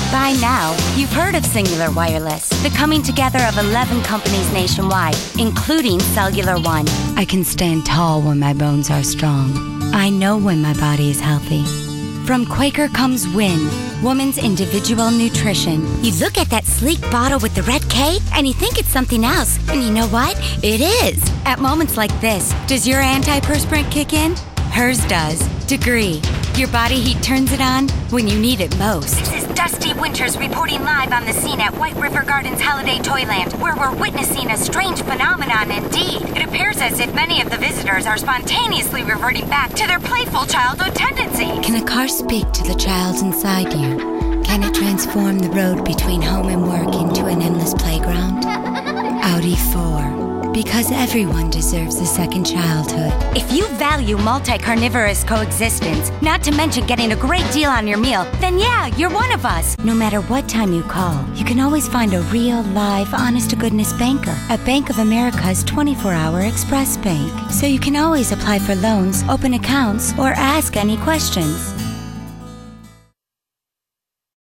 By now, you've heard of Cingular Wireless, the coming together of 11 companies nationwide, including Cellular One. I can stand tall when my bones are strong. I know when my body is healthy. From Quaker comes Win, woman's individual nutrition. You look at that sleek bottle with the red K, and you think it's something else. And you know what? It is. At moments like this, does your antiperspirant kick in? Hers does. Degree. Your body heat turns it on when you need it most. This is Dusty Winters reporting live on the scene at White River Gardens Holiday Toyland, where we're witnessing a strange phenomenon indeed. It appears as if many of the visitors are spontaneously reverting back to their playful childhood tendencies. Can a car speak to the child inside you? Can it transform the road between home and work into an endless playground? Audi 4. Because everyone deserves a second childhood. If you value multi-carnivorous coexistence, not to mention getting a great deal on your meal, then yeah, you're one of us. No matter what time you call, you can always find a real, live, honest-to-goodness banker at Bank of America's 24-hour Express Bank. So you can always apply for loans, open accounts, or ask any questions.